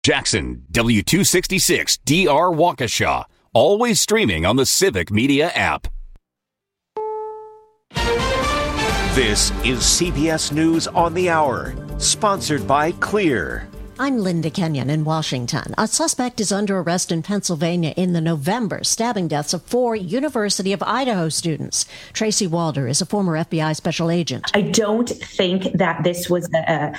Jackson, W266 DR Waukesha. Always streaming on the Civic Media app. This is CBS News on the Hour, sponsored by Clear. I'm Linda Kenyon in Washington. A suspect is under arrest in Pennsylvania in the November stabbing deaths of 4 University of Idaho students. Tracy Walder is a former FBI special agent. I don't think that this was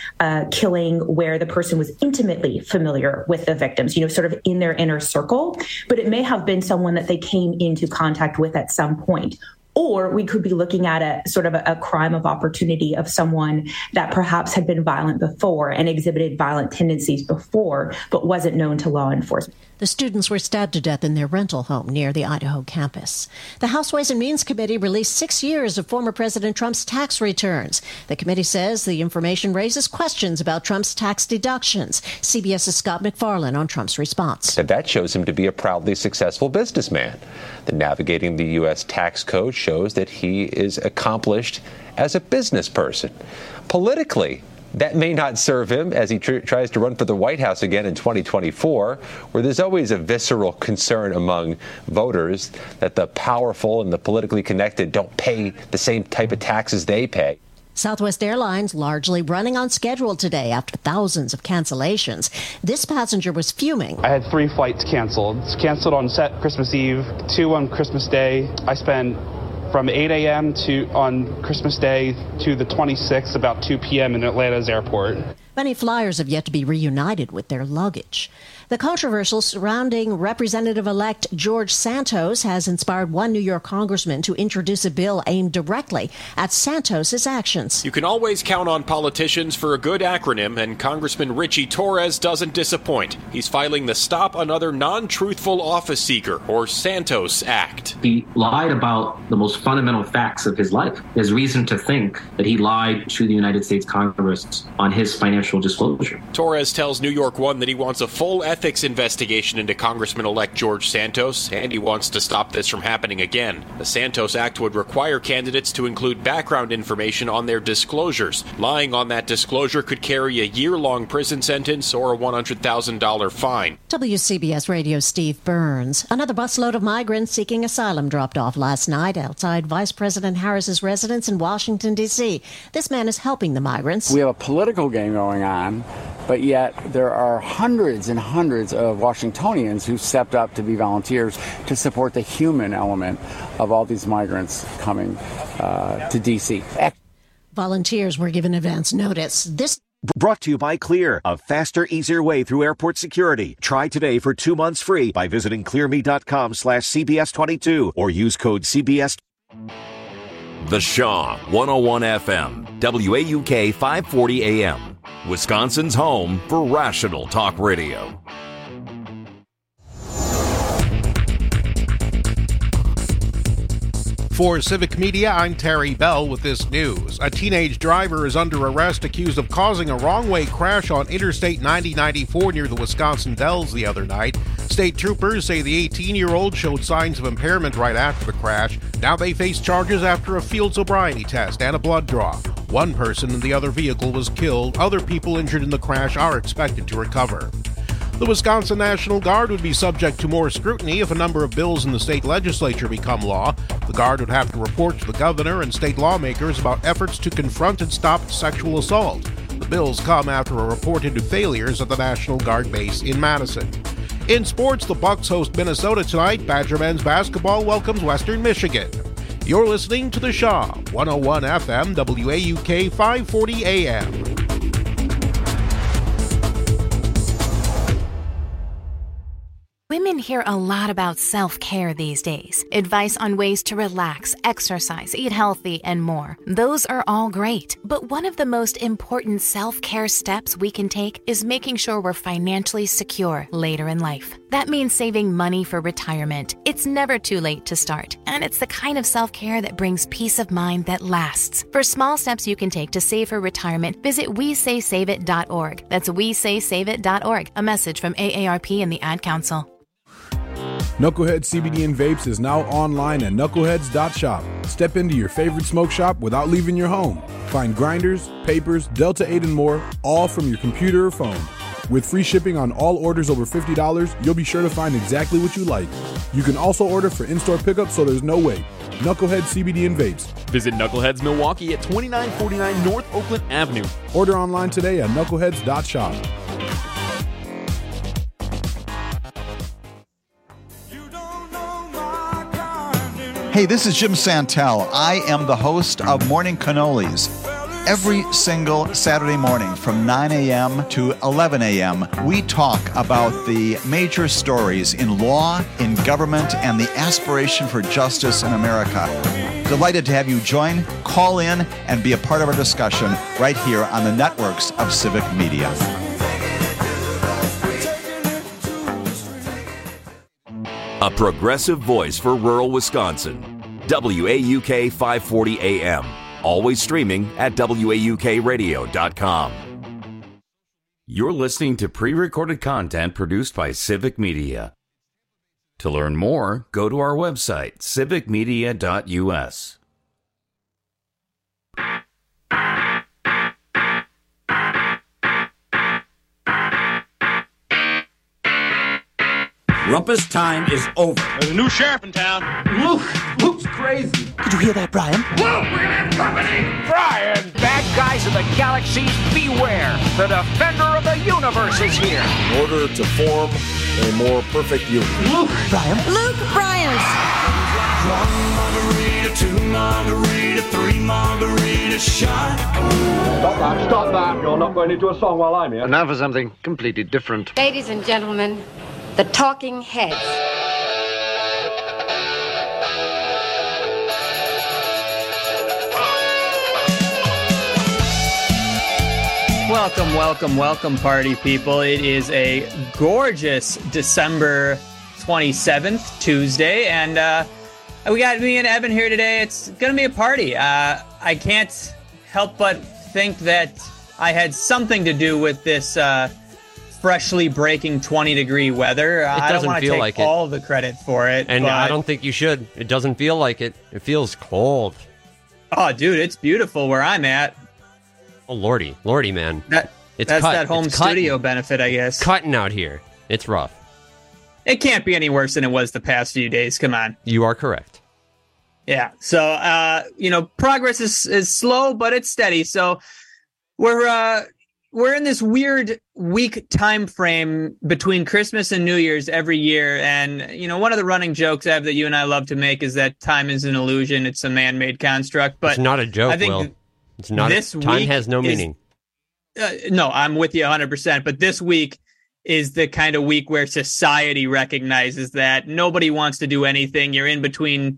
a killing where the person was intimately familiar with the victims, sort of in their inner circle, but it may have been someone that they came into contact with at some point. Or we could be looking at a sort of a crime of opportunity of someone that perhaps had been violent before and exhibited violent tendencies before, but wasn't known to law enforcement. The students were stabbed to death in their rental home near the Idaho campus. The House Ways and Means Committee released 6 years of former President Trump's tax returns. The committee says the information raises questions about Trump's tax deductions. CBS's Scott MacFarlane on Trump's response. That shows him to be a proudly successful businessman. The navigating the U.S. tax code shows that he is accomplished as a business person. Politically, that may not serve him as he tries to run for the White House again in 2024, where there's always a visceral concern among voters that the powerful and the politically connected don't pay the same type of taxes they pay. Southwest Airlines largely running on schedule today after thousands of cancellations. This passenger was fuming. I had 3 flights canceled. It's canceled on Christmas Eve, 2 on Christmas Day. I spent from 8 a.m. on Christmas Day to the 26th, about 2 p.m. in Atlanta's airport. Many flyers have yet to be reunited with their luggage. The controversial surrounding Representative-elect George Santos has inspired one New York congressman to introduce a bill aimed directly at Santos's actions. You can always count on politicians for a good acronym, and Congressman Richie Torres doesn't disappoint. He's filing the Stop Another Non-Truthful Office Seeker, or Santos Act. He lied about the most fundamental facts of his life. There's reason to think that he lied to the United States Congress on his financial disclosure. Torres tells New York One that he wants a full ethics investigation into Congressman-elect George Santos, and he wants to stop this from happening again. The Santos Act would require candidates to include background information on their disclosures. Lying on that disclosure could carry a year-long prison sentence or a $100,000 fine. WCBS Radio's Steve Burns. Another busload of migrants seeking asylum dropped off last night outside Vice President Harris's residence in Washington, D.C. This man is helping the migrants. We have a political game going on, but yet there are hundreds and hundreds of Washingtonians who stepped up to be volunteers to support the human element of all these migrants coming to D.C. Volunteers were given advance notice. This Brought to you by Clear, a faster, easier way through airport security. Try today for 2 months free by visiting clearme.com/CBS22 or use code CBS. The Shaw, 101 FM, WAUK 540 AM, Wisconsin's home for rational talk radio. For Civic Media, I'm Terry Bell with this news. A teenage driver is under arrest accused of causing a wrong-way crash on Interstate 9094 near the Wisconsin Dells the other night. State troopers say the 18-year-old showed signs of impairment right after the crash. Now they face charges after a field sobriety test and a blood draw. One person in the other vehicle was killed. Other people injured in the crash are expected to recover. The Wisconsin National Guard would be subject to more scrutiny if a number of bills in the state legislature become law. The Guard would have to report to the governor and state lawmakers about efforts to confront and stop sexual assault. The bills come after a report into failures at the National Guard base in Madison. In sports, the Bucks host Minnesota tonight. Badger men's basketball welcomes Western Michigan. You're listening to The Shaw, 101 FM, WAUK 540 AM. Women hear a lot about self-care these days. Advice on ways to relax, exercise, eat healthy, and more. Those are all great. But one of the most important self-care steps we can take is making sure we're financially secure later in life. That means saving money for retirement. It's never too late to start. And it's the kind of self-care that brings peace of mind that lasts. For small steps you can take to save for retirement, visit WeSaySaveIt.org. That's WeSaySaveIt.org. A message from AARP and the Ad Council. Knucklehead CBD and Vapes is now online at knuckleheads.shop. Step into your favorite smoke shop without leaving your home. Find grinders, papers, Delta 8 and more, all from your computer or phone. With free shipping on all orders over $50, you'll be sure to find exactly what you like. You can also order for in-store pickup, so there's no wait. Knucklehead CBD and Vapes. Visit Knuckleheads Milwaukee at 2949 North Oakland Avenue. Order online today at knuckleheads.shop. Hey, this is Jim Santel. I am the host of Morning Cannolis. Every single Saturday morning from 9 a.m. to 11 a.m., we talk about the major stories in law, in government, and the aspiration for justice in America. Delighted to have you join, call in, and be a part of our discussion right here on the networks of Civic Media. A progressive voice for rural Wisconsin. WAUK 540 AM. Always streaming at WAUKradio.com. You're listening to pre-recorded content produced by Civic Media. To learn more, go to our website, civicmedia.us. Rumpus time is over. There's a new sheriff in town. Luke's crazy. Did you hear that, Brian? Luke, we're gonna have company! Brian! Bad guys of the galaxies, beware! The defender of the universe is here! In order to form a more perfect union. Luke! Brian! Luke Bryant! 1 margarita, 2 margarita, 3 margarita shot. Stop that. You're not going into a song while I'm here. And now for something completely different. Ladies and gentlemen, the Talking Heads. Welcome, party people. It is a gorgeous December 27th, Tuesday, and we got me and Evan here today. It's going to be a party. I can't help but think that I had something to do with this freshly breaking 20-degree weather. I don't want to take all the credit for it. And I don't think you should. It doesn't feel like it. It feels cold. Oh, dude, it's beautiful where I'm at. Oh, lordy, man. That's that home studio benefit, I guess. Cutting out here. It's rough. It can't be any worse than it was the past few days. Come on. You are correct. Yeah. So, progress is slow, but it's steady. So we're in this weird week time frame between Christmas and New Year's every year. And, one of the running jokes, Ev, that you and I love to make is that time is an illusion. It's a man-made construct. But it's not a joke, Will. It's not. Time has no meaning. No, I'm with you 100%. But this week is the kind of week where society recognizes that nobody wants to do anything. You're in between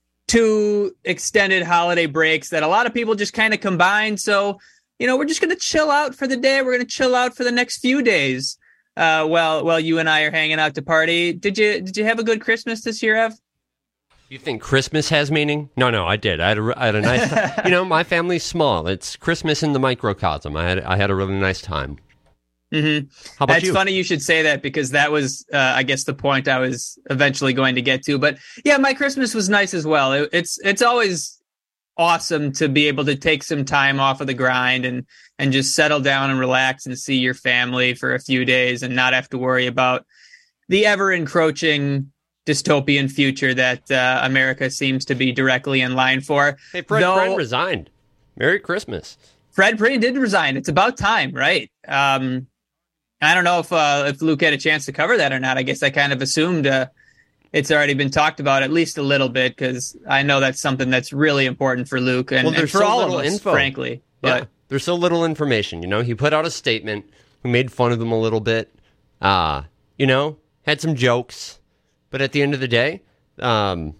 two extended holiday breaks that a lot of people just kind of combine. So, we're just going to chill out for the day. We're going to chill out for the next few days while you and I are hanging out to party. Did you have a good Christmas this year, Ev? You think Christmas has meaning? No, I did. I had a nice time. My family's small. It's Christmas in the microcosm. I had a really nice time. Mm-hmm. How about you? It's funny you should say that because that was, I guess, the point I was eventually going to get to. But yeah, my Christmas was nice as well. It's always awesome to be able to take some time off of the grind and just settle down and relax and see your family for a few days and not have to worry about the ever encroaching dystopian future that America seems to be directly in line for. Hey, Fred resigned. Merry Christmas. Fred did resign. It's about time, right? I don't know if Luke had a chance to cover that or not. I guess I kind of assumed it's already been talked about at least a little bit because I know that's something that's really important for Luke and for so all of us, frankly. But there's so little information. He put out a statement. We made fun of him a little bit. Had some jokes. But at the end of the day, I'm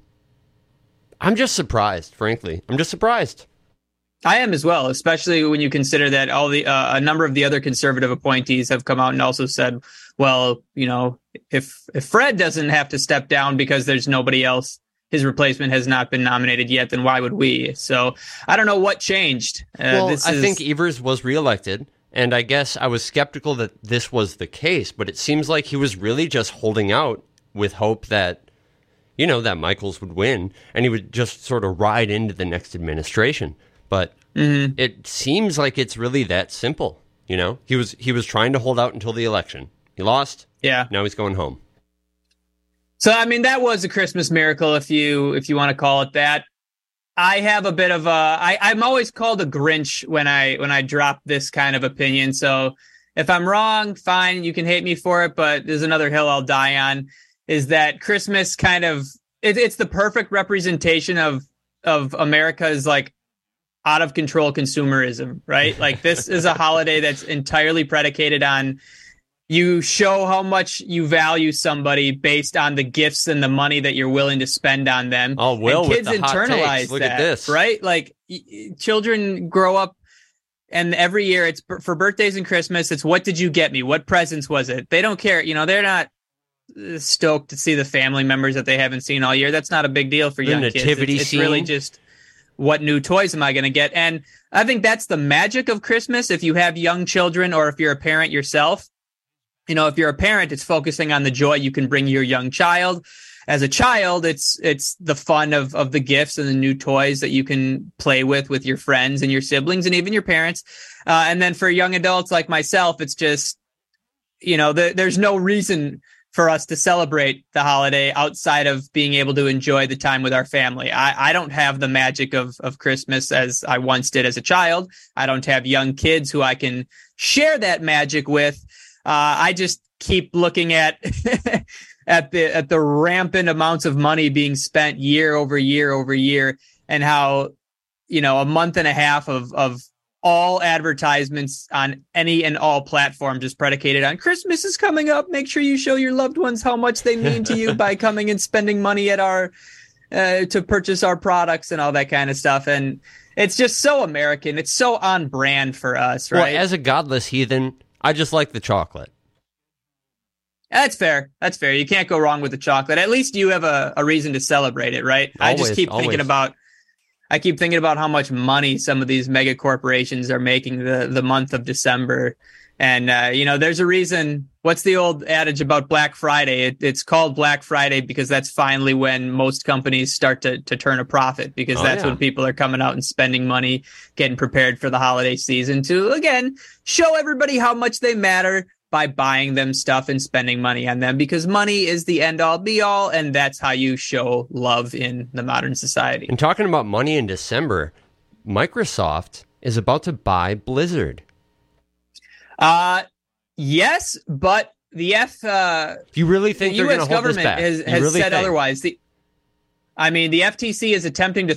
just surprised, frankly. I'm just surprised. I am as well, especially when you consider that a number of the other conservative appointees have come out and also said, well, if Fred doesn't have to step down because there's nobody else, his replacement has not been nominated yet, then why would we? So I don't know what changed. I think Evers was reelected. And I guess I was skeptical that this was the case, but it seems like he was really just holding out with hope that, that Michaels would win and he would just sort of ride into the next administration. But it seems like it's really that simple. You know, he was trying to hold out until the election. He lost. Yeah. Now he's going home. So, I mean, that was a Christmas miracle, if you want to call it that. I have a bit of I'm always called a Grinch when I drop this kind of opinion. So if I'm wrong, fine, you can hate me for it. But there's another hill I'll die on, is that Christmas kind of, it's the perfect representation of America's like out of control consumerism, right? Like this is a holiday that's entirely predicated on you show how much you value somebody based on the gifts and the money that you're willing to spend on them. Oh, Will, and kids with the hot internalize takes. Look that, at this. right? Like children grow up, and every year it's for birthdays and Christmas. It's what did you get me? What presents was it? They don't care. You know, they're not stoked to see the family members that they haven't seen all year. That's not a big deal for young kids. It's really just what new toys am I going to get? And I think that's the magic of Christmas. If you have young children, or if you're a parent yourself, you know, if you're a parent, it's focusing on the joy you can bring your young child. As a child, it's the fun of the gifts and the new toys that you can play with your friends and your siblings and even your parents. And then for young adults like myself, it's just, you know, there's no reason for us to celebrate the holiday outside of being able to enjoy the time with our family. I don't have the magic of Christmas as I once did as a child. I don't have young kids who I can share that magic with. I just keep looking at at the rampant amounts of money being spent year over year over year, and how, you know, a month and a half of all advertisements on any and all platforms is predicated on Christmas is coming up. Make sure you show your loved ones how much they mean to you by coming and spending money at our to purchase our products and all that kind of stuff. And it's just so American. It's so on brand for us, right? Well, as a godless heathen, I just like the chocolate. That's fair. That's fair. You can't go wrong with the chocolate. At least you have a reason to celebrate it, right? Always, I just keep thinking about how much money some of these mega corporations are making the month of December. And, you know, there's a reason. What's the old adage about Black Friday? It's called Black Friday because that's finally when most companies start to turn a profit, because that's when people are coming out and spending money, getting prepared for the holiday season to, again, show everybody how much they matter by buying them stuff and spending money on them, because money is the end all be all. And that's how you show love in the modern society. And talking about money in December, Microsoft is about to buy Blizzard. Yes, but the you really think the U.S. government has really said otherwise. The FTC is attempted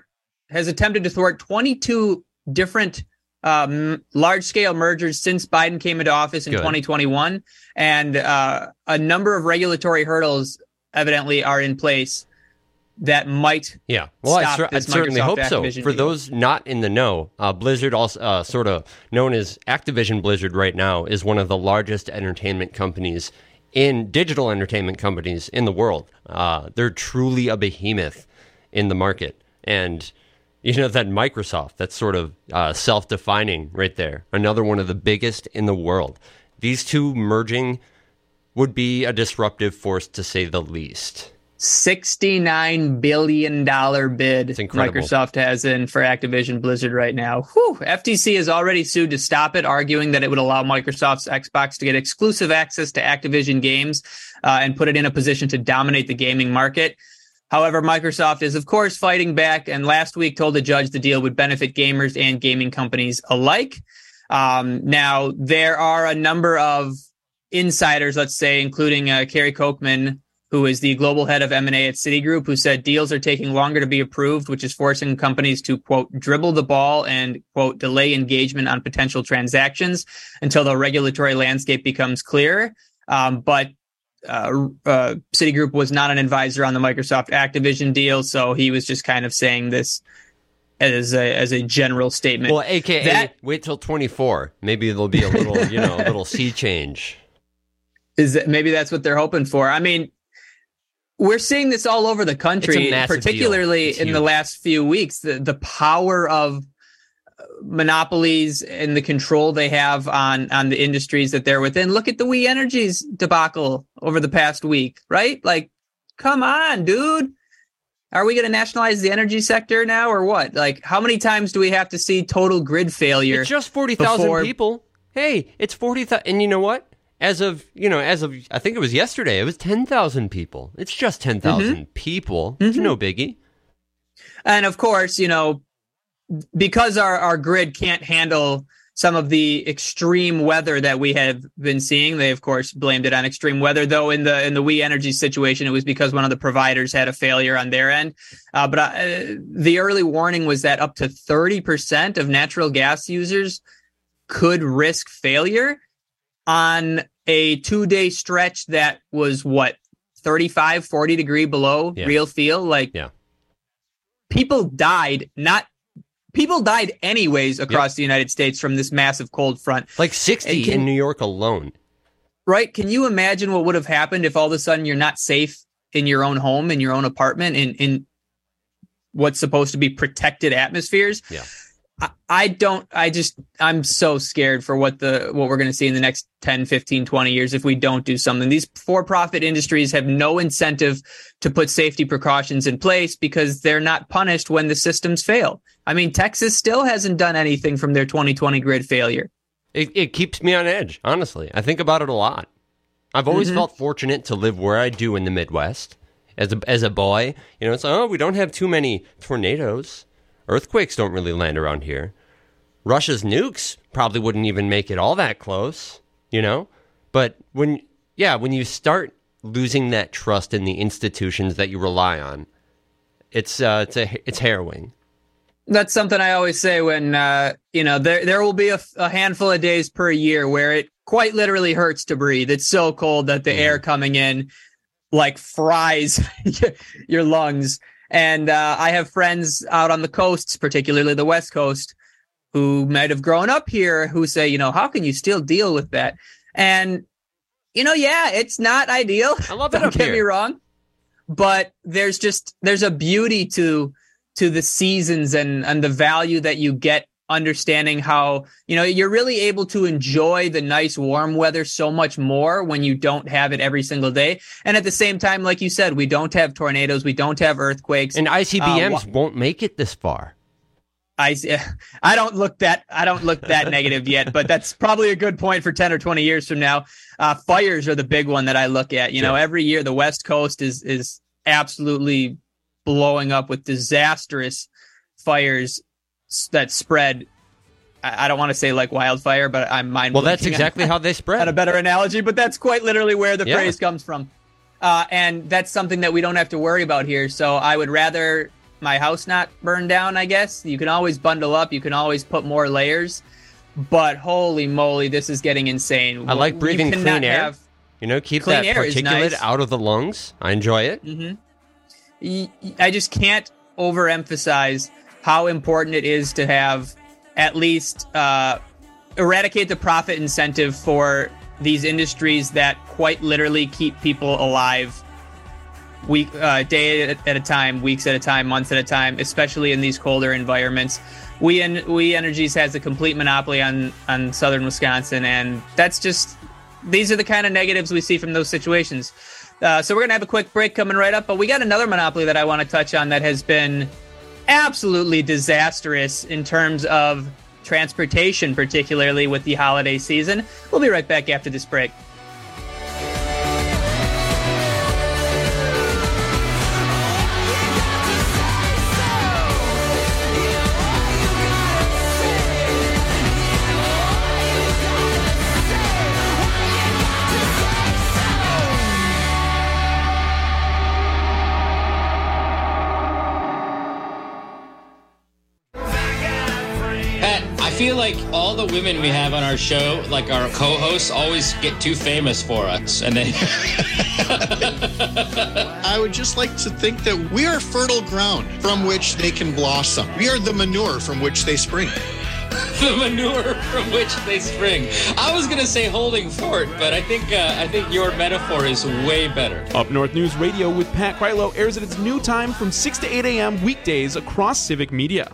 to thwart 22 different large-scale mergers since Biden came into office in 2021, and a number of regulatory hurdles evidently are in place that might stop I certainly hope so. For those not in the know, Blizzard, also sort of known as Activision Blizzard right now, is one of the largest entertainment companies digital entertainment companies in the world. They're truly a behemoth in the market. And, you know, that Microsoft, that's sort of self-defining right there. Another one of the biggest in the world. These two merging would be a disruptive force, to say the least. $69 billion bid Microsoft has in for Activision Blizzard right now. Whew. FTC has already sued to stop it, arguing that it would allow Microsoft's Xbox to get exclusive access to Activision games and put it in a position to dominate the gaming market. However, Microsoft is, of course, fighting back, and last week told the judge the deal would benefit gamers and gaming companies alike. Now, there are a number of insiders, let's say, including Kerry Kochman, who is the global head of M&A at Citigroup, who said deals are taking longer to be approved, which is forcing companies to, quote, dribble the ball and, quote, delay engagement on potential transactions until the regulatory landscape becomes clearer. But Citigroup was not an advisor on the Microsoft Activision deal, so he was just kind of saying this as a general statement. Well, AKA, wait till 24. Maybe there'll be a little, a little sea change. Maybe that's what they're hoping for. I mean, we're seeing this all over the country, particularly in the last few weeks. The power of monopolies and the control they have on the industries that they're within. Look at the We Energies debacle over the past week, right? Like, come on, dude. Are we going to nationalize the energy sector now or what? Like, how many times do we have to see total grid failure? It's just 40,000 people. hey, it's 40,000. And you know what? As of, I think it was yesterday, it was 10,000 people. It's just 10,000 people. It's no biggie. And of course, because our grid can't handle some of the extreme weather that we have been seeing, they of course blamed it on extreme weather. Though in the We Energy situation, it was because one of the providers had a failure on their end. But the early warning was that up to 30% of natural gas users could risk failure on a 2-day stretch that was 35, 40 degree below real feel. People died anyways across the United States from this massive cold front. Like 60 in New York alone. Right? Can you imagine what would have happened if all of a sudden you're not safe in your own home, in your own apartment, in what's supposed to be protected atmospheres? Yeah. I'm so scared for what we're going to see in the next 10, 15, 20 years if we don't do something. These for-profit industries have no incentive to put safety precautions in place because they're not punished when the systems fail. I mean, Texas still hasn't done anything from their 2020 grid failure. It keeps me on edge, honestly. I think about it a lot. I've always felt fortunate to live where I do in the Midwest. As a boy, it's like, we don't have too many tornadoes. Earthquakes don't really land around here. Russia's nukes probably wouldn't even make it all that close, But when you start losing that trust in the institutions that you rely on, it's harrowing. That's something I always say when, there will be a handful of days per year where it quite literally hurts to breathe. It's so cold that the air coming in fries your lungs. And I have friends out on the coasts, particularly the West Coast, who might have grown up here who say, how can you still deal with that? And, it's not ideal. I love it. Don't get me wrong. But there's a beauty to the seasons and the value that you get understanding how, you're really able to enjoy the nice warm weather so much more when you don't have it every single day. And at the same time, like you said, we don't have tornadoes, we don't have earthquakes. And ICBMs won't make it this far. I don't look that negative yet, but that's probably a good point for 10 or 20 years from now. Fires are the big one that I look at. Every year the West Coast is absolutely blowing up with disastrous fires that spread. I don't want to say like wildfire, but I'm mind. Well, that's exactly how they spread. Had a better analogy, but that's quite literally where the phrase comes from. And that's something that we don't have to worry about here. So I would rather my house not burn down, I guess. You can always bundle up. You can always put more layers. But holy moly, this is getting insane. I like breathing clean air. Keep that particulate out of the lungs. I enjoy it. I just can't overemphasize how important it is to have at least eradicate the profit incentive for these industries that quite literally keep people alive day at a time, weeks at a time, months at a time, especially in these colder environments. We Energies has a complete monopoly on southern Wisconsin, and these are the kind of negatives we see from those situations. So we're going to have a quick break coming right up, but we got another monopoly that I want to touch on that has been absolutely disastrous in terms of transportation, particularly with the holiday season. We'll be right back after this break. I feel like all the women we have on our show, like our co-hosts, always get too famous for us. And then I would just like to think that we are fertile ground from which they can blossom. We are the manure from which they spring. The manure from which they spring. I was going to say holding fort, but I think your metaphor is way better. Up North News Radio with Pat Krylo airs at its new time from 6 to 8 a.m. weekdays across Civic Media.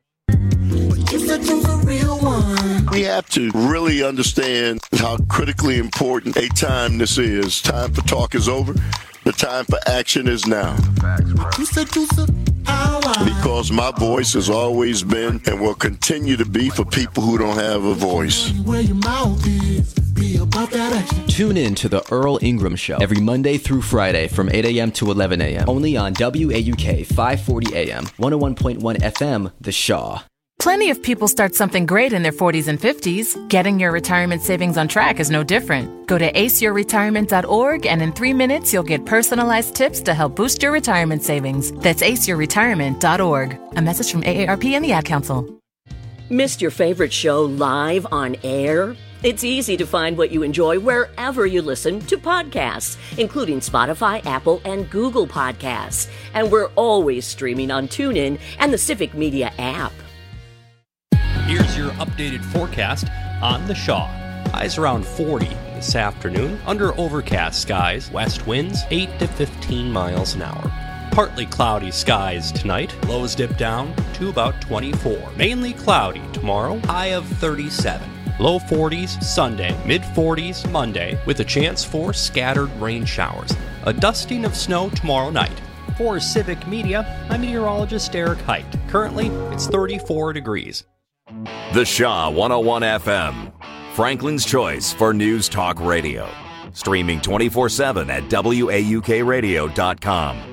We have to really understand how critically important a time this is. Time for talk is over. The time for action is now. Because my voice has always been and will continue to be for people who don't have a voice. Tune in to The Earl Ingram Show every Monday through Friday from 8 a.m. to 11 a.m. only on WAUK 540 AM, 101.1 FM, The Shaw. Plenty of people start something great in their 40s and 50s. Getting your retirement savings on track is no different. Go to aceyourretirement.org and in 3 minutes you'll get personalized tips to help boost your retirement savings. That's aceyourretirement.org. A message from AARP and the Ad Council. Missed your favorite show live on air? It's easy to find what you enjoy wherever you listen to podcasts, including Spotify, Apple, and Google Podcasts. And we're always streaming on TuneIn and the Civic Media app. Here's your updated forecast on the Shaw. Highs around 40 this afternoon, under overcast skies, west winds 8 to 15 miles an hour. Partly cloudy skies tonight, lows dip down to about 24. Mainly cloudy tomorrow, high of 37. Low 40s Sunday, mid 40s Monday, with a chance for scattered rain showers. A dusting of snow tomorrow night. For Civic Media, I'm meteorologist Eric Height. Currently, it's 34 degrees. The Shaw 101 FM, Franklin's choice for news talk radio. Streaming 24/7 at WAUKradio.com.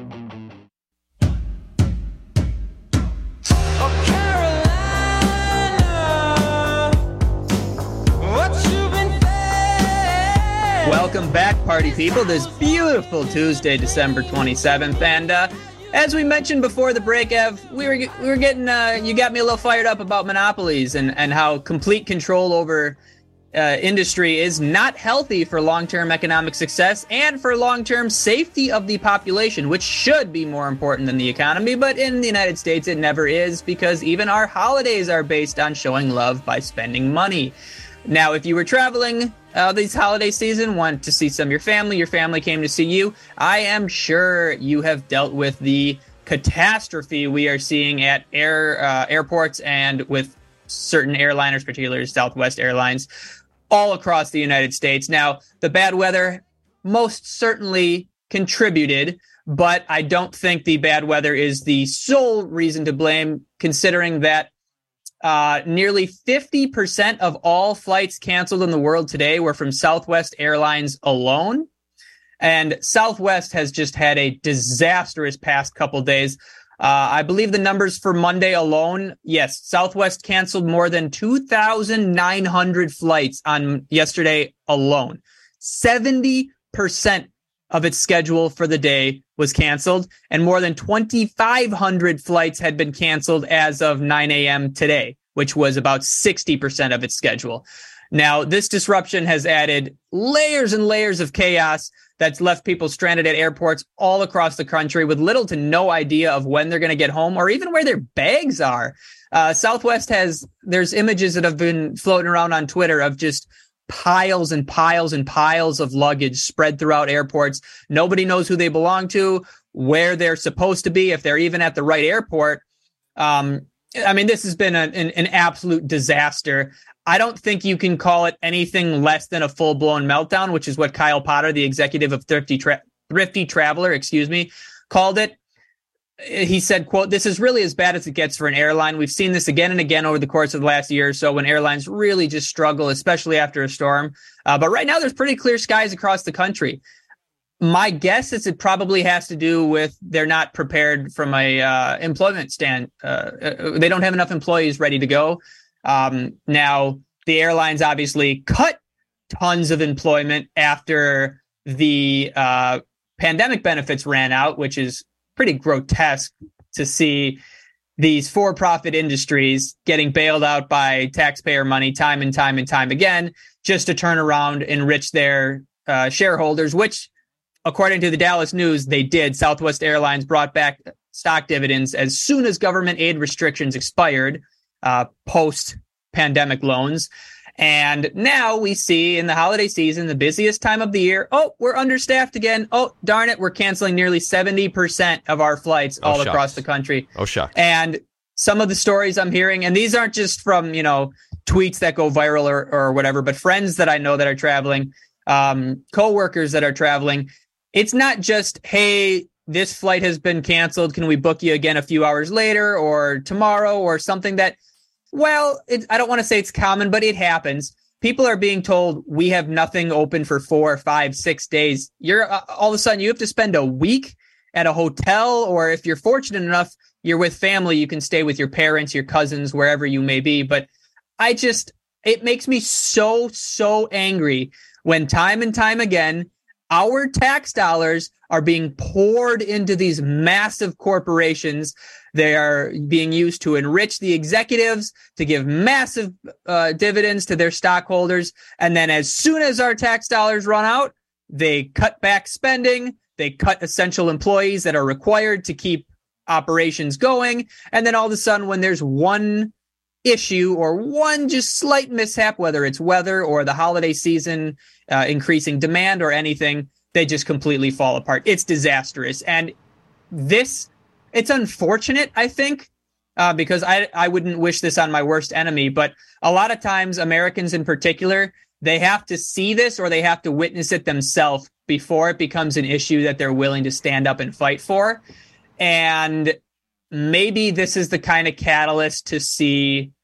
Welcome back, party people, this beautiful Tuesday, December 27th. And as we mentioned before the break, Ev, we were getting, you got me a little fired up about monopolies and how complete control over industry is not healthy for long-term economic success and for long-term safety of the population, which should be more important than the economy. But in the United States, it never is, because even our holidays are based on showing love by spending money. Now, if you were traveling this holiday season, want to see some of your family came to see you, I am sure you have dealt with the catastrophe we are seeing at airports and with certain airliners, particularly Southwest Airlines, all across the United States. Now, the bad weather most certainly contributed, but I don't think the bad weather is the sole reason to blame, considering that nearly 50% of all flights canceled in the world today were from Southwest Airlines alone. And Southwest has just had a disastrous past couple days. I believe the numbers for Monday alone, yes, Southwest canceled more than 2,900 flights on yesterday alone. 70% of its schedule for the day was canceled, and more than 2,500 flights had been canceled as of 9 a.m. today, which was about 60% of its schedule. Now, this disruption has added layers and layers of chaos that's left people stranded at airports all across the country with little to no idea of when they're going to get home or even where their bags are. Southwest there's images that have been floating around on Twitter of just piles and piles and piles of luggage spread throughout airports. Nobody knows who they belong to, where they're supposed to be, if they're even at the right airport. I mean, this has been an absolute disaster. I don't think you can call it anything less than a full-blown meltdown, which is what Kyle Potter, the executive of Thrifty Traveler, called it. He said, quote, "This is really as bad as it gets for an airline. We've seen this again and again over the course of the last year or so when airlines really just struggle, especially after a storm. But right now there's pretty clear skies across the country." My guess is it probably has to do with they're not prepared from a employment stand. They don't have enough employees ready to go. Now, the airlines obviously cut tons of employment after the pandemic benefits ran out, which is pretty grotesque to see these for-profit industries getting bailed out by taxpayer money time and time and time again, just to turn around, enrich their shareholders, which, according to the Dallas News, they did. Southwest Airlines brought back stock dividends as soon as government aid restrictions expired, post-pandemic loans. And now we see in the holiday season, the busiest time of the year, oh, we're understaffed again. Oh, darn it, we're canceling nearly 70% of our flights all across the country. Oh, shucks. And some of the stories I'm hearing, and these aren't just from, tweets that go viral or whatever, but friends that I know that are traveling, coworkers that are traveling. It's not just, hey, this flight has been canceled. Can we book you again a few hours later or tomorrow or something that, well, I don't want to say it's common, but it happens. People are being told we have nothing open for 4, 5, 6 days. You're all of a sudden you have to spend a week at a hotel, or if you're fortunate enough, you're with family, you can stay with your parents, your cousins, wherever you may be. But it makes me so angry when time and time again, our tax dollars are being poured into these massive corporations. They are being used to enrich the executives, to give massive dividends to their stockholders. And then as soon as our tax dollars run out, they cut back spending. They cut essential employees that are required to keep operations going. And then all of a sudden, when there's one issue or one just slight mishap, whether it's weather or the holiday season, increasing demand or anything, they just completely fall apart. It's disastrous. And it's unfortunate, I think, because I wouldn't wish this on my worst enemy. But a lot of times, Americans in particular, they have to see this or they have to witness it themselves before it becomes an issue that they're willing to stand up and fight for. And maybe this is the kind of catalyst to see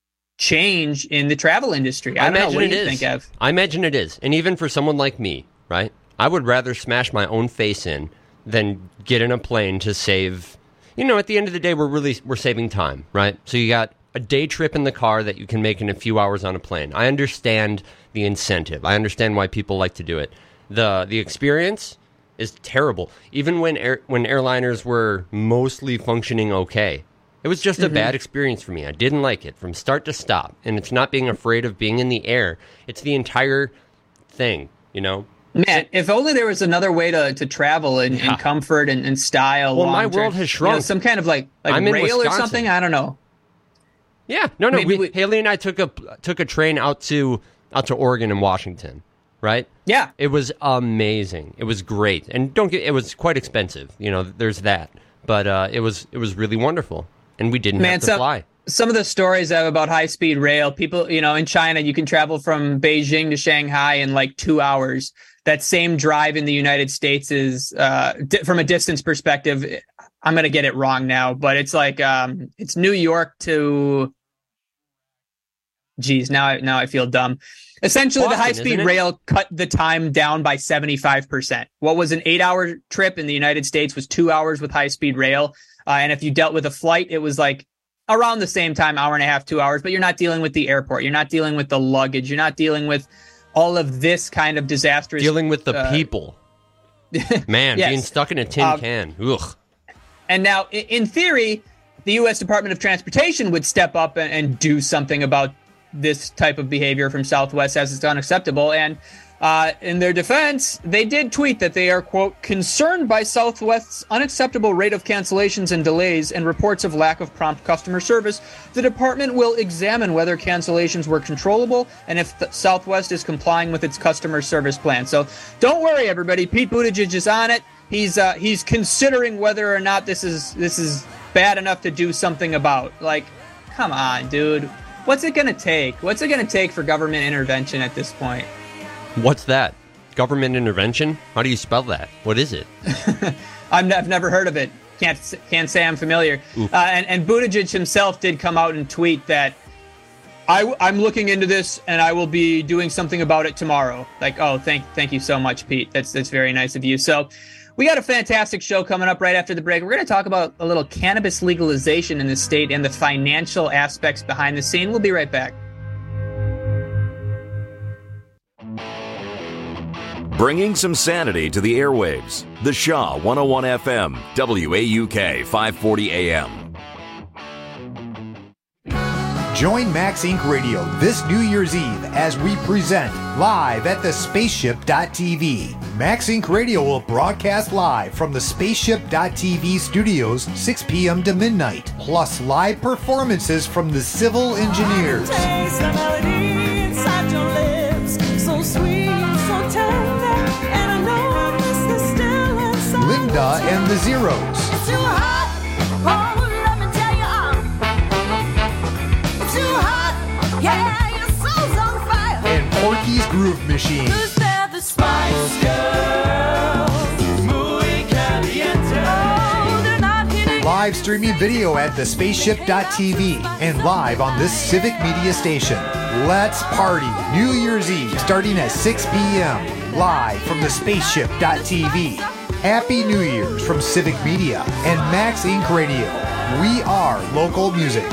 change in the travel industry. I don't know. What do you think, Ev? I imagine it is. And even for someone like me, right? I would rather smash my own face in than get in a plane to save. At the end of the day, we're saving time, right? So you got a day trip in the car that you can make in a few hours on a plane. I understand the incentive. I understand why people like to do it. The experience is terrible. Even when airliners were mostly functioning okay, it was just a bad experience for me. I didn't like it from start to stop. And it's not being afraid of being in the air. It's the entire thing, Man, if only there was another way to travel in comfort and style. Well, my world has shrunk. Some kind of like rail or something. I don't know. Yeah, no. Haley and I took a train out to Oregon and Washington. Right? Yeah. It was amazing. It was great. And it was quite expensive. There's that. But it was really wonderful. And we didn't have to fly. Some of the stories I have about high-speed rail, people, in China, you can travel from Beijing to Shanghai in like 2 hours. That same drive in the United States is, from a distance perspective, I'm going to get it wrong now, but it's like, it's New York to, geez, now I feel dumb. Essentially, Boston, the high-speed rail cut the time down by 75%. What was an 8-hour trip in the United States was 2 hours with high-speed rail. And if you dealt with a flight, it was like around the same time, hour and a half, 2 hours. But you're not dealing with the airport. You're not dealing with the luggage. You're not dealing with all of this kind of disastrous... Dealing with the people. Man, yes. Being stuck in a tin can. Ugh. And now, in theory, the U.S. Department of Transportation would step up and do something about this type of behavior from Southwest, as it's unacceptable. And in their defense, they did tweet that they are, quote, concerned by Southwest's unacceptable rate of cancellations and delays and reports of lack of prompt customer service. The department will examine whether cancellations were controllable and if Southwest is complying with its customer service plan. So don't worry, everybody. Pete Buttigieg is on it. He's considering whether or not this is bad enough to do something about. Like, come on, dude. What's it going to take? What's it going to take for government intervention at this point? What's that? Government intervention? How do you spell that? What is it? I've never heard of it. Can't say I'm familiar. And Buttigieg himself did come out and tweet that I'm looking into this and I will be doing something about it tomorrow. Like, oh, thank you so much, Pete. That's very nice of you. So we got a fantastic show coming up right after the break. We're going to talk about a little cannabis legalization in the state and the financial aspects behind the scene. We'll be right back. Bringing some sanity to the airwaves. The Shaw 101 FM, WAUK 540 AM. Join Max Inc. Radio this New Year's Eve as we present live at the Spaceship.tv. Max Inc. Radio will broadcast live from the Spaceship.tv studios 6 p.m. to midnight, plus live performances from the Civil Engineers. Linda and the Zeros. And Porky's Groove Machine. Spice Girls, muy caliente. Live streaming video at thespaceship.tv and live on this Civic Media station. Let's party New Year's Eve starting at 6 p.m. live from thespaceship.tv. Happy New Year's from Civic Media and Max Inc. Radio. We are local music.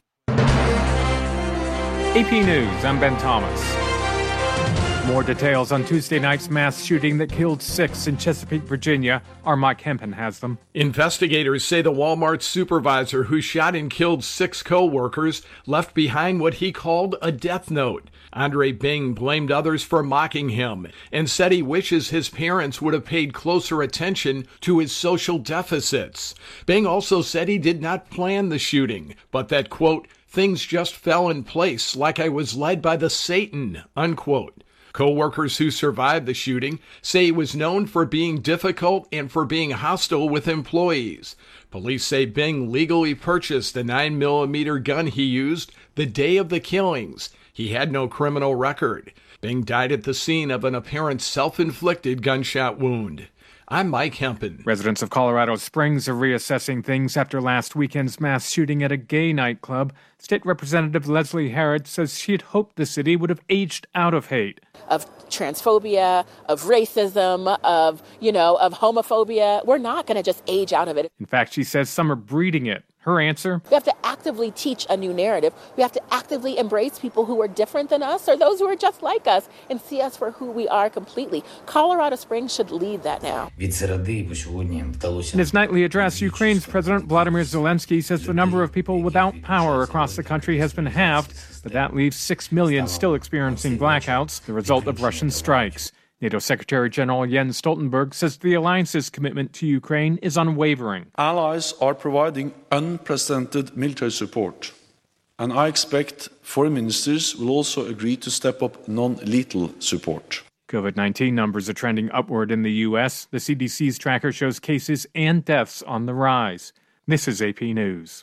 AP News, I'm Ben Thomas. More details on Tuesday night's mass shooting that killed 6 in Chesapeake, Virginia. Our Mike Hempen has them. Investigators say the Walmart supervisor who shot and killed 6 co-workers left behind what he called a death note. Andre Bing blamed others for mocking him and said he wishes his parents would have paid closer attention to his social deficits. Bing also said he did not plan the shooting, but that, quote, things just fell in place like I was led by the Satan, unquote. Co-workers who survived the shooting say he was known for being difficult and for being hostile with employees. Police say Bing legally purchased the 9mm gun he used the day of the killings. He had no criminal record. Bing died at the scene of an apparent self-inflicted gunshot wound. I'm Mike Hempen. Residents of Colorado Springs are reassessing things after last weekend's mass shooting at a gay nightclub. State Representative Leslie Herod says she had hoped the city would have aged out of hate. Of transphobia, of racism, of homophobia. We're not going to just age out of it. In fact, she says some are breeding it. Her answer? We have to actively teach a new narrative. We have to actively embrace people who are different than us or those who are just like us and see us for who we are completely. Colorado Springs should lead that now. In his nightly address, Ukraine's President Vladimir Zelensky says the number of people without power across the country has been halved, but that leaves 6 million still experiencing blackouts, the result of Russian strikes. NATO Secretary General Jens Stoltenberg says the alliance's commitment to Ukraine is unwavering. Allies are providing unprecedented military support, and I expect foreign ministers will also agree to step up non-lethal support. COVID-19 numbers are trending upward in the U.S. The CDC's tracker shows cases and deaths on the rise. This is AP News.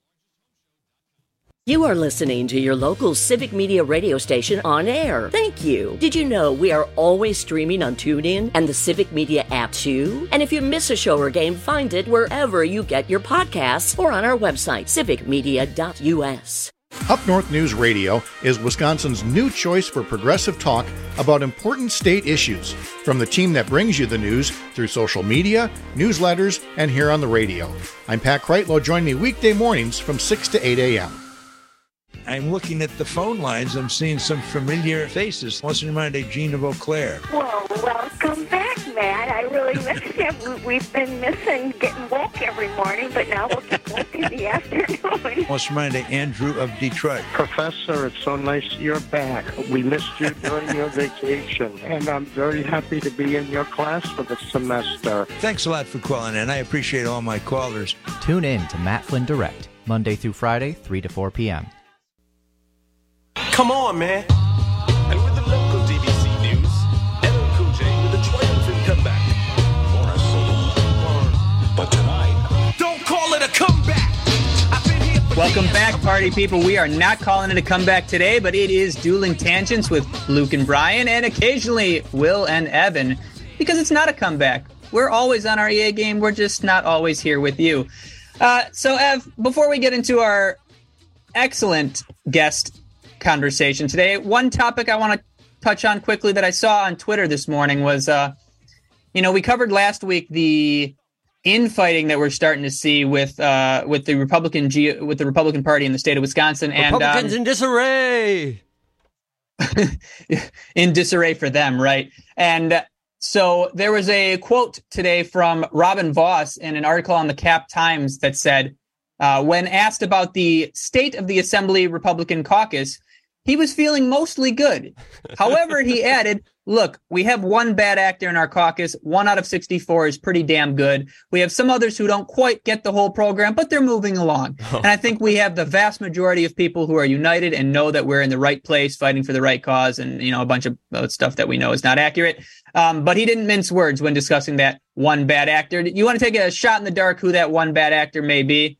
You are listening to your local Civic Media radio station on air. Thank you. Did you know we are always streaming on TuneIn and the Civic Media app too? And if you miss a show or game, find it wherever you get your podcasts or on our website, civicmedia.us. Up North News Radio is Wisconsin's new choice for progressive talk about important state issues, from the team that brings you the news through social media, newsletters, and here on the radio. I'm Pat Kreitlow. Join me weekday mornings from 6 to 8 a.m. I'm looking at the phone lines. I'm seeing some familiar faces. Let's remind Gene of Eau Claire. Well, welcome back, Matt. I really miss you. We've been missing getting woke every morning, but now we'll get woke in the afternoon. Let's remind Andrew of Detroit. Professor, it's so nice you're back. We missed you during your vacation, and I'm very happy to be in your class for the semester. Thanks a lot for calling in. I appreciate all my callers. Tune in to Matt Flynn Direct, Monday through Friday, 3 to 4 p.m. Come on, man. And with the local DBC news, LL Cool J with a triumphant comeback. For a solo. But tonight, don't call it a comeback. Welcome back, party people. We are not calling it a comeback today, but it is Dueling Tangents with Luke and Brian, and occasionally Will and Evan, because it's not a comeback. We're always on our EA game. We're just not always here with you. So, Ev, before we get into our excellent guest conversation today, one topic I want to touch on quickly that I saw on Twitter this morning was, we covered last week the infighting that we're starting to see with the Republican Party in the state of Wisconsin, and Republicans in disarray. In disarray for them, right? And so there was a quote today from Robin Voss in an article on the Cap Times that said, when asked about the state of the Assembly Republican caucus, he was feeling mostly good. However, he added, look, we have one bad actor in our caucus. 1 out of 64 is pretty damn good. We have some others who don't quite get the whole program, but they're moving along. And I think we have the vast majority of people who are united and know that we're in the right place, fighting for the right cause, and, a bunch of stuff that we know is not accurate. But he didn't mince words when discussing that one bad actor. You want to take a shot in the dark who that one bad actor may be?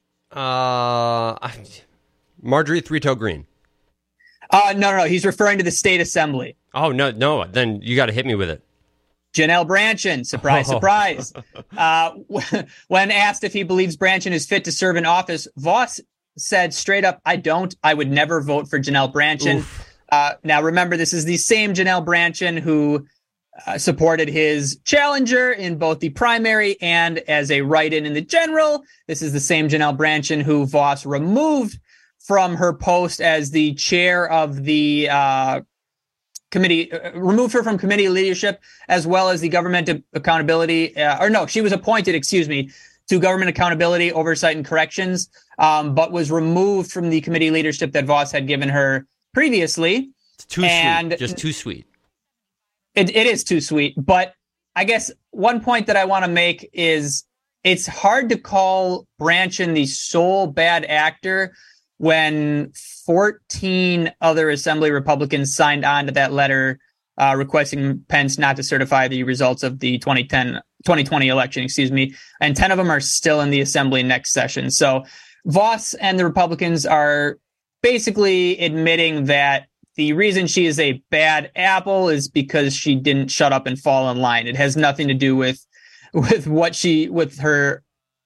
Marjorie Three-Toe Green. No. He's referring to the state assembly. Oh, no. Then you got to hit me with it. Janelle Brandtjen, surprise, surprise. When asked if he believes Brandtjen is fit to serve in office, Vos said straight up, I would never vote for Janelle Brandtjen. Now, remember, this is the same Janelle Brandtjen who supported his challenger in both the primary and as a write-in in the general. This is the same Janelle Brandtjen who Vos removed from her post as the chair of the committee, removed her from committee leadership, as well as the government accountability, she was appointed, to government accountability, oversight, and corrections, but was removed from the committee leadership that Vos had given her previously. It's too sweet, just too sweet. It is too sweet, but I guess one point that I want to make is it's hard to call Brandtjen the sole bad actor when 14 other Assembly Republicans signed on to that letter requesting Pence not to certify the results of the 2020 election, and 10 of them are still in the Assembly next session. So Vos and the Republicans are basically admitting that the reason she is a bad apple is because she didn't shut up and fall in line. It has nothing to do with her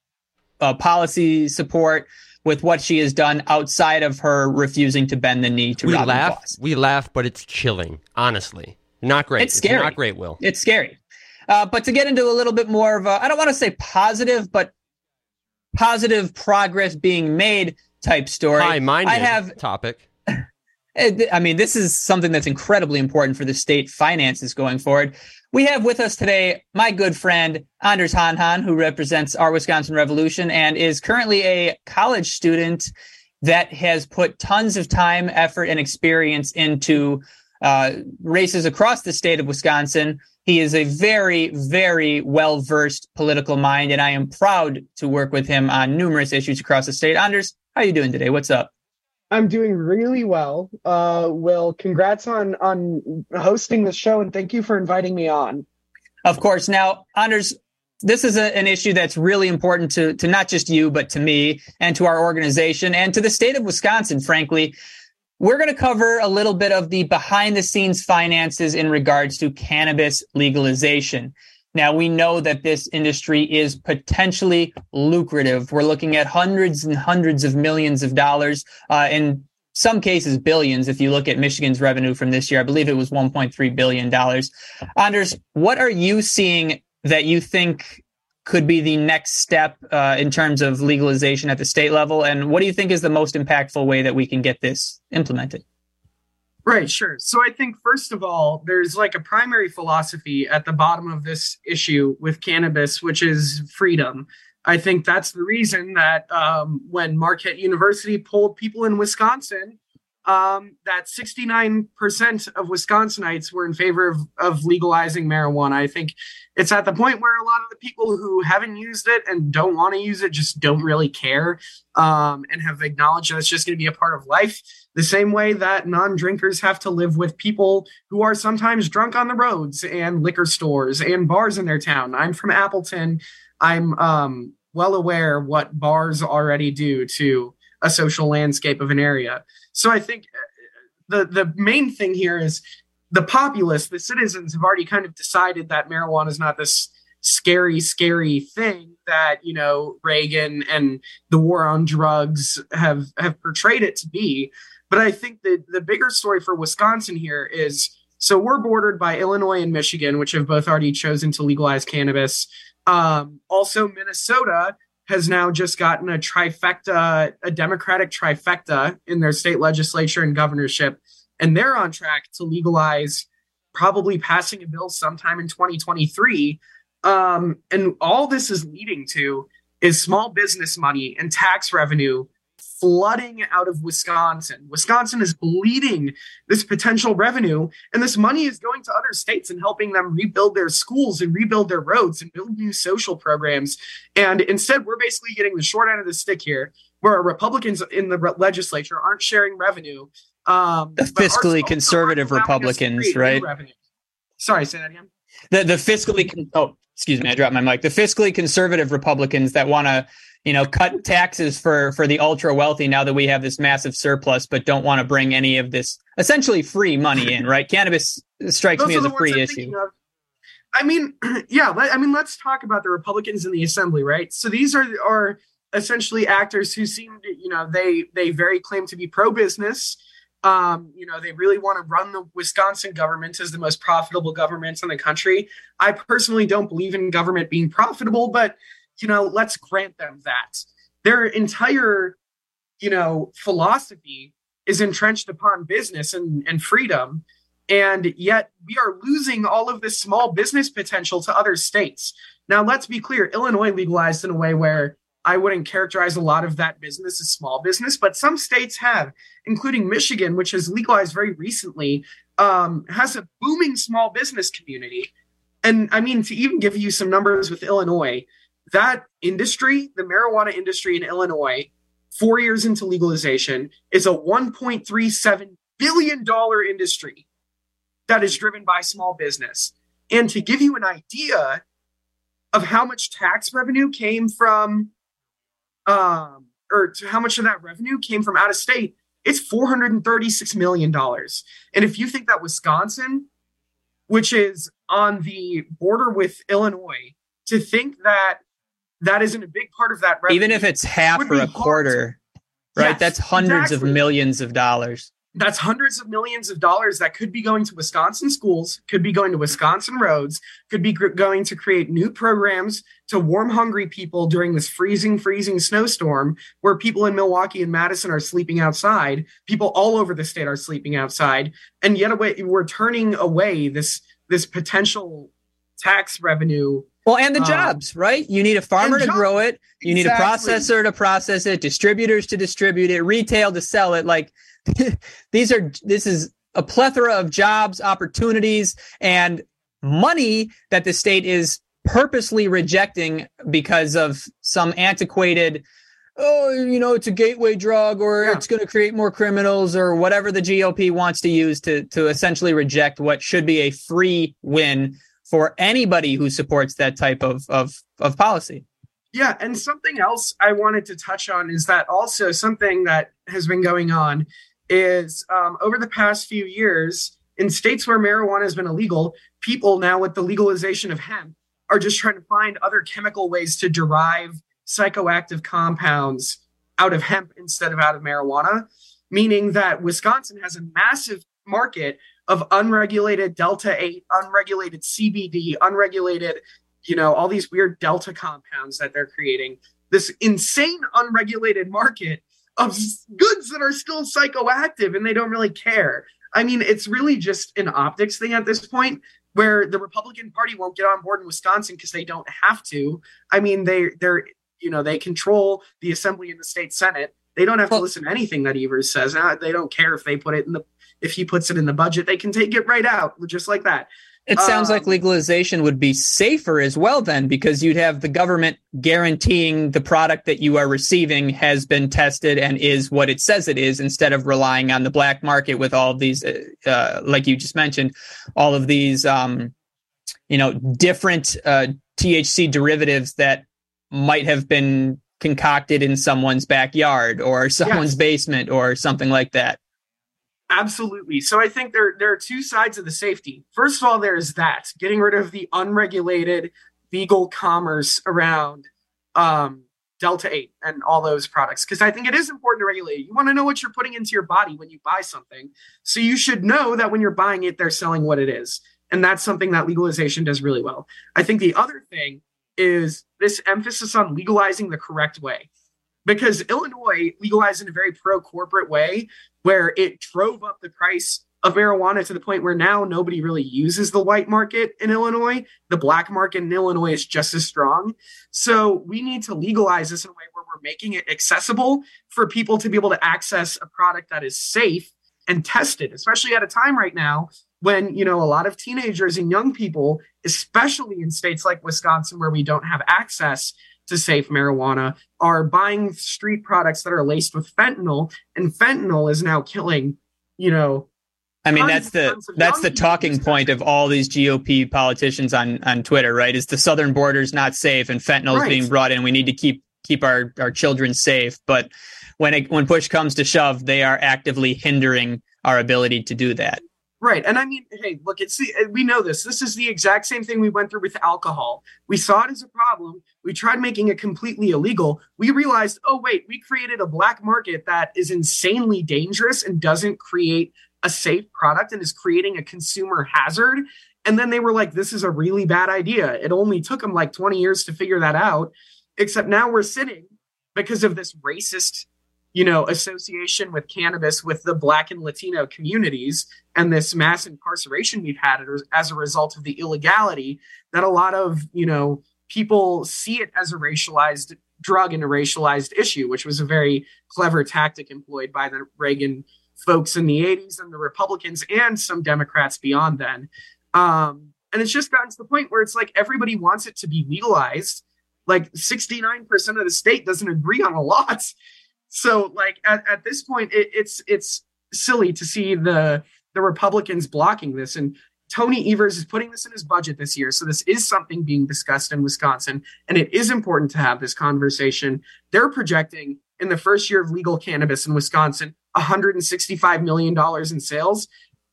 policy support, with what she has done outside of her refusing to bend the knee to Robin Vos. We laugh, but it's chilling, honestly. Not great. It's scary. It's not great, Will. It's scary. But to get into a little bit more of I don't want to say positive, but positive progress being made type story. High-minded topic. I mean, this is something that's incredibly important for the state finances going forward. We have with us today my good friend, Anders Hanhan, who represents our Wisconsin Revolution and is currently a college student that has put tons of time, effort, and experience into races across the state of Wisconsin. He is a very, very well-versed political mind, and I am proud to work with him on numerous issues across the state. Anders, how are you doing today? What's up? I'm doing really well. Will, congrats on hosting the show, and thank you for inviting me on. Of course. Now, Anders, this is an issue that's really important to not just you, but to me and to our organization and to the state of Wisconsin, frankly. We're going to cover a little bit of the behind-the-scenes finances in regards to cannabis legalization. Now, we know that this industry is potentially lucrative. We're looking at hundreds and hundreds of millions of dollars, in some cases billions. If you look at Michigan's revenue from this year, I believe it was $1.3 billion. Anders, what are you seeing that you think could be the next step in terms of legalization at the state level? And what do you think is the most impactful way that we can get this implemented? Right, sure. So I think, first of all, there's like a primary philosophy at the bottom of this issue with cannabis, which is freedom. I think that's the reason that when Marquette University polled people in Wisconsin, that 69% of Wisconsinites were in favor of legalizing marijuana. I think it's at the point where a lot of the people who haven't used it and don't want to use it just don't really care, and have acknowledged that it's just going to be a part of life. The same way that non-drinkers have to live with people who are sometimes drunk on the roads and liquor stores and bars in their town. I'm from Appleton. I'm well aware what bars already do to a social landscape of an area. So I think the main thing here is the populace, the citizens, have already kind of decided that marijuana is not this scary thing that, you know, Reagan and the war on drugs have portrayed it to be. But I think that the bigger story for Wisconsin here is, so we're bordered by Illinois and Michigan, which have both already chosen to legalize cannabis. Also, Minnesota has now just gotten a Democratic trifecta in their state legislature and governorship, and they're on track to legalize, probably passing a bill sometime in 2023. And all this is leading to is small business money and tax revenue flooding out of Wisconsin. Wisconsin is bleeding this potential revenue, and this money is going to other states and helping them rebuild their schools and rebuild their roads and build new social programs. And instead, we're basically getting the short end of the stick here, where Republicans in the legislature aren't sharing revenue. The fiscally conservative Republicans, right? Sorry, say that again. The fiscally, excuse me, I dropped my mic. The fiscally conservative Republicans that want to, cut taxes for the ultra wealthy now that we have this massive surplus, but don't want to bring any of this essentially free money in, right? Cannabis strikes me as a free issue. I mean, let's talk about the Republicans in the Assembly, right? So these are essentially actors who seem to, they very claim to be pro-business. They really want to run the Wisconsin government as the most profitable government in the country. I personally don't believe in government being profitable, but, let's grant them that. Their entire, philosophy is entrenched upon business and freedom. And yet we are losing all of this small business potential to other states. Now, let's be clear. Illinois legalized in a way where I wouldn't characterize a lot of that business as small business, but some states have, including Michigan, which has legalized very recently, has a booming small business community. And I mean, to even give you some numbers with Illinois, that industry, the marijuana industry in Illinois, 4 years into legalization, is a $1.37 billion industry that is driven by small business. And to give you an idea of how much tax revenue came from, or to how much of that revenue came from out of state, it's $436 million. And if you think that Wisconsin, which is on the border with Illinois, to think that that isn't a big part of that revenue, even if it's half or a quarter, right? Yes, that's hundreds of millions of dollars. That's hundreds of millions of dollars that could be going to Wisconsin schools, could be going to Wisconsin roads, could be going to create new programs to warm hungry people during this freezing snowstorm where people in Milwaukee and Madison are sleeping outside. People all over the state are sleeping outside. And yet we're turning away this potential tax revenue. Well, and the jobs, right? You need a farmer to grow it. You need a processor to process it, distributors to distribute it, retail to sell it. Like, this is a plethora of jobs, opportunities, and money that the state is purposely rejecting because of some antiquated, it's a gateway drug, or it's going to create more criminals, or whatever the GOP wants to use to essentially reject what should be a free win for anybody who supports that type of policy. Yeah, and something else I wanted to touch on is that also something that has been going on is over the past few years, in states where marijuana has been illegal, people now with the legalization of hemp are just trying to find other chemical ways to derive psychoactive compounds out of hemp instead of out of marijuana, meaning that Wisconsin has a massive market of unregulated Delta-8, unregulated CBD, unregulated, all these weird Delta compounds that they're creating. This insane unregulated market of goods that are still psychoactive, and they don't really care. I mean, it's really just an optics thing at this point, where the Republican Party won't get on board in Wisconsin because they don't have to. I mean, they control the Assembly and the state Senate. They don't have to listen to anything that Evers says. They don't care if they put it if he puts it in the budget, they can take it right out, just like that. It sounds like legalization would be safer as well then, because you'd have the government guaranteeing the product that you are receiving has been tested and is what it says it is, instead of relying on the black market with all of these, like you just mentioned, all of these, different THC derivatives that might have been concocted in someone's backyard or someone's basement or something like that. Absolutely. So I think there are two sides of the safety. First of all, there's that, getting rid of the unregulated legal commerce around Delta-8 and all those products, because I think it is important to regulate it. You want to know what you're putting into your body when you buy something. So you should know that when you're buying it, they're selling what it is. And that's something that legalization does really well. I think the other thing is this emphasis on legalizing the correct way. Because Illinois legalized in a very pro-corporate way, where it drove up the price of marijuana to the point where now nobody really uses the white market in Illinois. The black market in Illinois is just as strong. So we need to legalize this in a way where we're making it accessible for people to be able to access a product that is safe and tested, especially at a time right now when, a lot of teenagers and young people, especially in states like Wisconsin, where we don't have access to safe marijuana, are buying street products that are laced with fentanyl, and fentanyl is now killing, I mean, that's the talking point of all these GOP politicians on Twitter, right? Is the southern border's not safe and fentanyl is being brought in. We need to keep our children safe. But when push comes to shove, they are actively hindering our ability to do that. Right. And I mean, hey, look, we know this. This is the exact same thing we went through with alcohol. We saw it as a problem. We tried making it completely illegal. We realized, oh, wait, we created a black market that is insanely dangerous and doesn't create a safe product and is creating a consumer hazard. And then they were like, this is a really bad idea. It only took them like 20 years to figure that out. Except now we're sitting because of this racist association with cannabis with the Black and Latino communities and this mass incarceration we've had as a result of the illegality, that a lot of, people see it as a racialized drug and a racialized issue, which was a very clever tactic employed by the Reagan folks in the 80s and the Republicans and some Democrats beyond then. And it's just gotten to the point where it's like everybody wants it to be legalized. Like 69% of the state doesn't agree on a lot. So, like at this point, it's silly to see the Republicans blocking this. And Tony Evers is putting this in his budget this year. So this is something being discussed in Wisconsin, and it is important to have this conversation. They're projecting in the first year of legal cannabis in Wisconsin, $165 million in sales.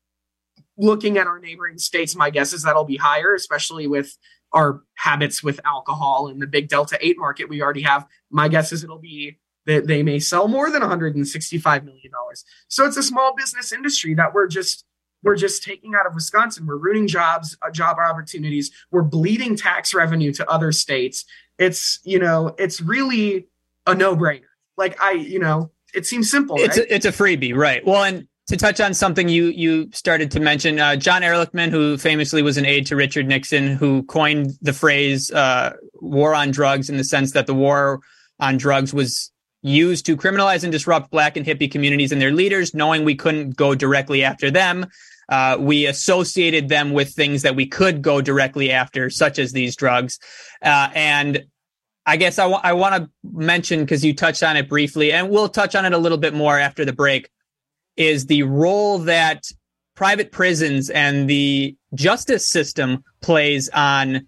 Looking at our neighboring states, my guess is that'll be higher, especially with our habits with alcohol and the big Delta 8 market we already have. My guess is it'll be that they may sell more than $165 million. So it's a small business industry that we're just taking out of Wisconsin. We're rooting jobs, job opportunities. We're bleeding tax revenue to other states. It's really a no-brainer. Like it seems simple. Right? It's a freebie, right? Well, and to touch on something you started to mention, John Ehrlichman, who famously was an aide to Richard Nixon, who coined the phrase war on drugs in the sense that the war on drugs was used to criminalize and disrupt Black and hippie communities and their leaders, knowing we couldn't go directly after them. We associated them with things that we could go directly after, such as these drugs. And I guess I want to mention, because you touched on it briefly, and we'll touch on it a little bit more after the break, is the role that private prisons and the justice system plays on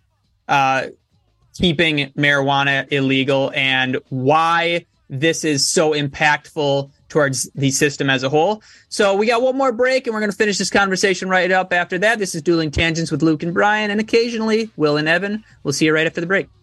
keeping marijuana illegal, and why this is so impactful towards the system as a whole. So we got one more break, and we're going to finish this conversation right up after that. This is Dueling Tangents with Luke and Brian, and occasionally Will and Evan. We'll see you right after the break.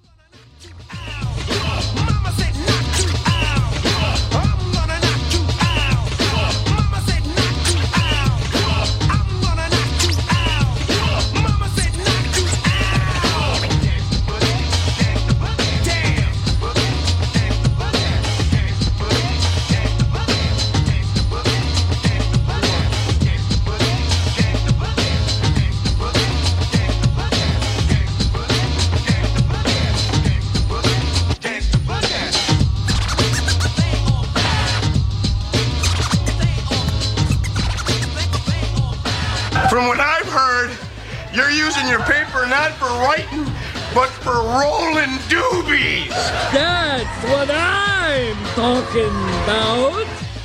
From what I've heard, you're using your paper not for writing, but for rolling doobies. That's what I'm talking about.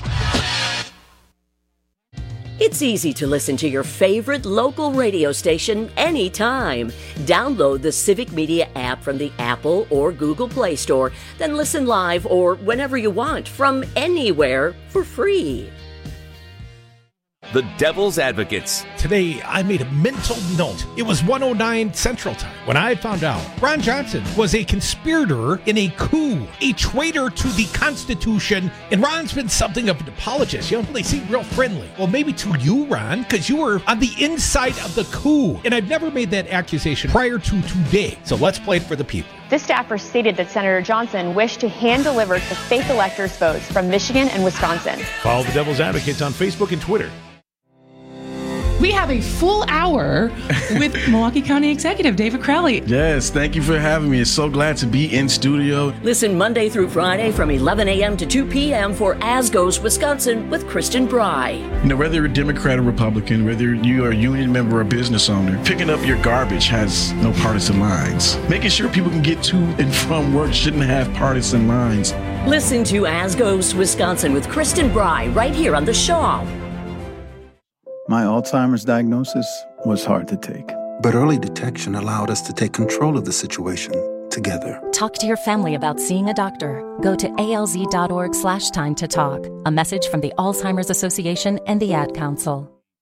It's easy to listen to your favorite local radio station anytime. Download the Civic Media app from the Apple or Google Play Store, then listen live or whenever you want from anywhere for free. The Devil's Advocates. Today, I made a mental note. It was 1:09 Central Time when I found out Ron Johnson was a conspirator in a coup, a traitor to the Constitution, and Ron's been something of an apologist. They seem real friendly. Well, maybe to you, Ron, because you were on the inside of the coup, and I've never made that accusation prior to today. So let's play it for the people. This staffer stated that Senator Johnson wished to hand-deliver the fake electors' votes from Michigan and Wisconsin. Follow the Devil's Advocates on Facebook and Twitter. We have a full hour with Milwaukee County Executive David Crowley. Yes, thank you for having me. It's so glad to be in studio. Listen Monday through Friday from 11 a.m. to 2 p.m. for As Goes Wisconsin with Kristen Bry. Whether you're a Democrat or Republican, whether you are a union member or business owner, picking up your garbage has no partisan lines. Making sure people can get to and from work shouldn't have partisan lines. Listen to As Goes Wisconsin with Kristen Bry right here on The Shaw. My Alzheimer's diagnosis was hard to take. But early detection allowed us to take control of the situation together. Talk to your family about seeing a doctor. Go to alz.org/time to talk. A message from the Alzheimer's Association and the Ad Council.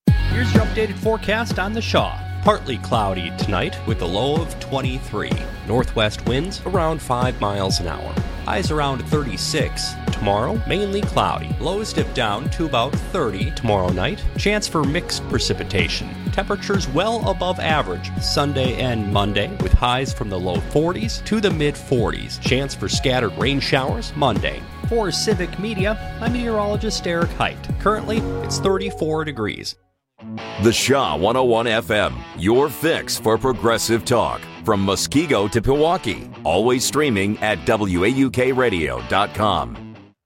Here's your updated forecast on the Shaw. Partly cloudy tonight with a low of 23. Northwest winds around 5 miles an hour. Highs around 36. Tomorrow, mainly cloudy. Lows dip down to about 30 tomorrow night. Chance for mixed precipitation. Temperatures well above average Sunday and Monday with highs from the low 40s to the mid 40s. Chance for scattered rain showers Monday. For Civic Media, I'm meteorologist Eric Height. Currently, it's 34 degrees. The Shaw 101 FM, your fix for progressive talk. From Muskego to Pewaukee. Always streaming at WAUKradio.com.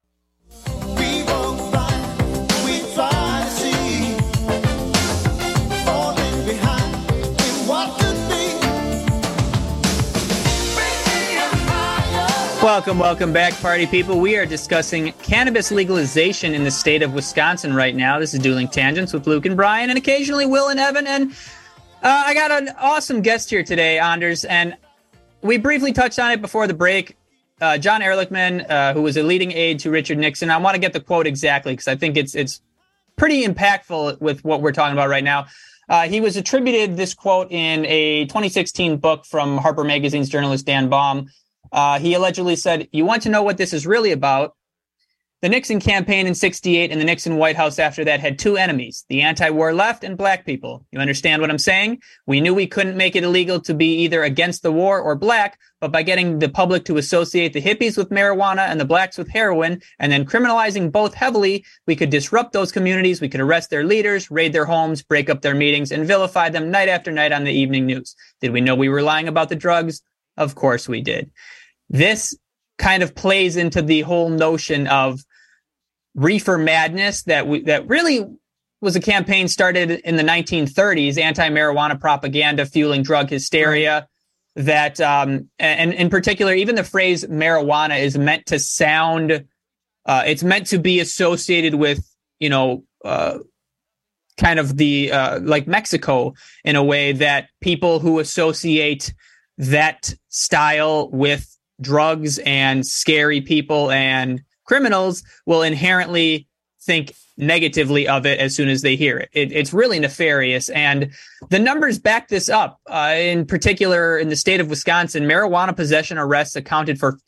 Welcome back, party people. We are discussing cannabis legalization in the state of Wisconsin right now. This is Dueling Tangents with Luke and Brian, and occasionally Will and Evan. And I got an awesome guest here today, Anders, and we briefly touched on it before the break. John Ehrlichman, who was a leading aide to Richard Nixon. I want to get the quote exactly because I think it's pretty impactful with what we're talking about right now. He was attributed this quote in a 2016 book from Harper Magazine's journalist Dan Baum. He allegedly said, "You want to know what this is really about? The Nixon campaign in '68 and the Nixon White House after that had two enemies, the anti-war left and black people. You understand what I'm saying? We knew we couldn't make it illegal to be either against the war or black, but by getting the public to associate the hippies with marijuana and the blacks with heroin, and then criminalizing both heavily, we could disrupt those communities, we could arrest their leaders, raid their homes, break up their meetings, and vilify them night after night on the evening news. Did we know we were lying about the drugs? Of course we did." This kind of plays into the whole notion of reefer madness that really was a campaign started in the 1930s, anti-marijuana propaganda fueling drug hysteria. That and in particular, even the phrase marijuana is meant to sound, it's meant to be associated with, kind of the like Mexico in a way that people who associate that style with drugs and scary people and criminals will inherently think negatively of it as soon as they hear it. It's really nefarious. And the numbers back this up. In particular, in the state of Wisconsin, marijuana possession arrests accounted for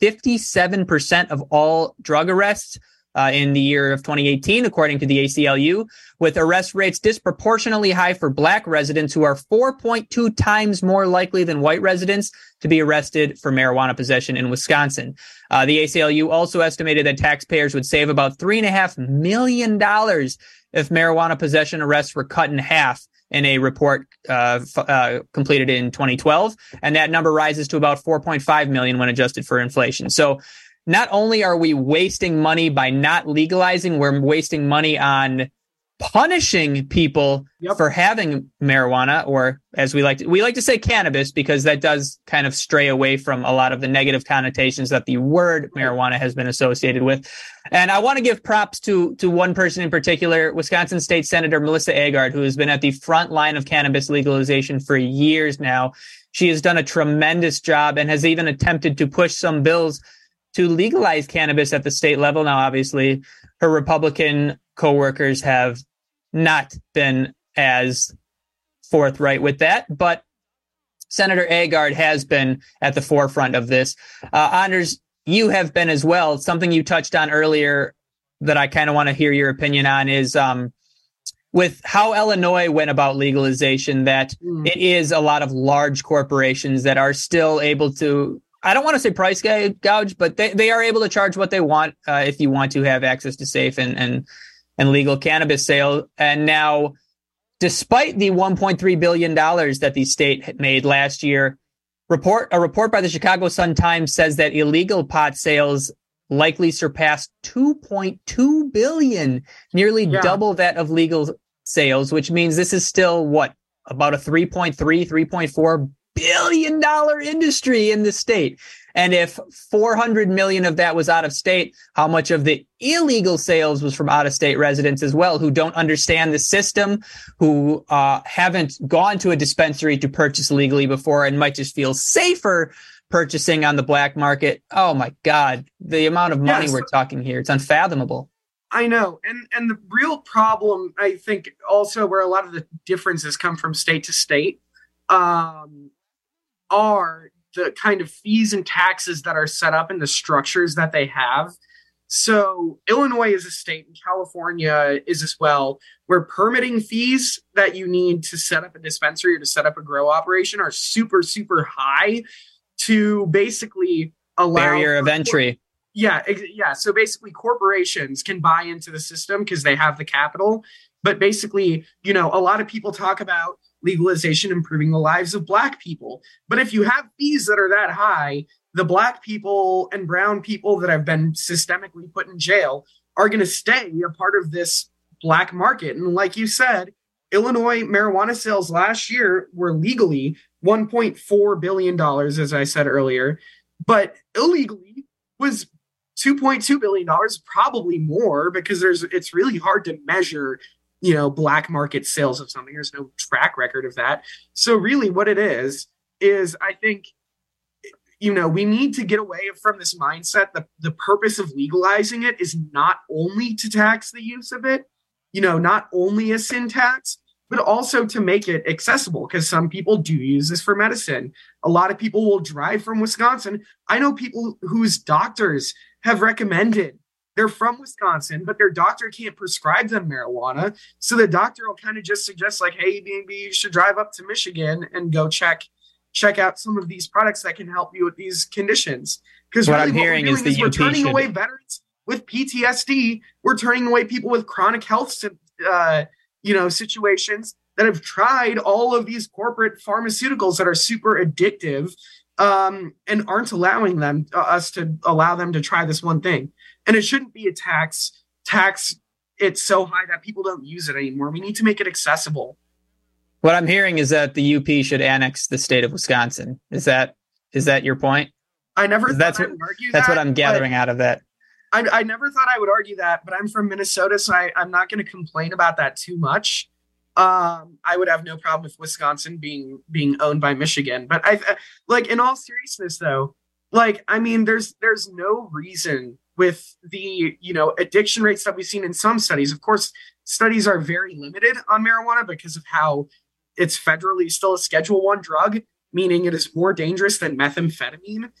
57% of all drug arrests in the year of 2018, according to the ACLU, with arrest rates disproportionately high for black residents who are 4.2 times more likely than white residents to be arrested for marijuana possession in Wisconsin. The ACLU also estimated that taxpayers would save about $3.5 million if marijuana possession arrests were cut in half in a report completed in 2012. And that number rises to about 4.5 million when adjusted for inflation. So not only are we wasting money by not legalizing, we're wasting money on punishing people for having marijuana, or as we like to say cannabis, because that does kind of stray away from a lot of the negative connotations that the word marijuana has been associated with. And I want to give props to one person in particular, Wisconsin State Senator Melissa Agard, who has been at the front line of cannabis legalization for years now. She has done a tremendous job and has even attempted to push some bills to legalize cannabis at the state level. Now, obviously, her Republican coworkers have not been as forthright with that, but Senator Agard has been at the forefront of this. Anders, you have been as well. Something you touched on earlier that I kind of want to hear your opinion on is with how Illinois went about legalization, that it is a lot of large corporations that are still able to, I don't want to say price gouge, but they are able to charge what they want if you want to have access to safe and legal cannabis sale. And now, despite the $1.3 billion that the state made last year, a report by the Chicago Sun-Times says that illegal pot sales likely surpassed $2.2 billion, nearly double that of legal sales, which means this is still about a $3.4 billion industry in the state. And if 400 million of that was out of state, how much of the illegal sales was from out of state residents as well, who don't understand the system, who haven't gone to a dispensary to purchase legally before and might just feel safer purchasing on the black market. Oh my God, the amount of money we're talking here, it's unfathomable. I know. And the real problem, I think, also where a lot of the differences come from state to state, are the kind of fees and taxes that are set up and the structures that they have. So Illinois is a state, and California is as well, where permitting fees that you need to set up a dispensary or to set up a grow operation are super, super high to basically allow barrier of entry. Yeah. So basically corporations can buy into the system because they have the capital. But basically, a lot of people talk about legalization improving the lives of Black people. But if you have fees that are that high, the Black people and brown people that have been systemically put in jail are going to stay a part of this black market. And like you said, Illinois marijuana sales last year were legally $1.4 billion, as I said earlier, but illegally was $2.2 billion, probably more, because it's really hard to measure black market sales of something. There's no track record of that. So really what it is I think, we need to get away from this mindset. The purpose of legalizing it is not only to tax the use of it, not only a sin tax, but also to make it accessible, because some people do use this for medicine. A lot of people will drive from Wisconsin. I know people whose doctors have recommended, they're from Wisconsin, but their doctor can't prescribe them marijuana. So the doctor will kind of just suggest, like, hey, maybe you should drive up to Michigan and go check out some of these products that can help you with these conditions. Because what I'm hearing is we're turning away veterans with PTSD. We're turning away people with chronic health, situations that have tried all of these corporate pharmaceuticals that are super addictive, and aren't allowing us to allow them to try this one thing. And it shouldn't be a tax it so high that people don't use it anymore. We need to make it accessible. What I'm hearing is that the UP should annex the state of Wisconsin. Is that your point? I never thought I would argue that. That's what I'm gathering out of that. I never thought I would argue that, but I'm from Minnesota, so I'm not going to complain about that too much. I would have no problem with Wisconsin being owned by Michigan. But in all seriousness, though, there's no reason with the, addiction rates that we've seen in some studies. Of course, studies are very limited on marijuana because of how it's federally still a Schedule I drug, meaning it is more dangerous than methamphetamine,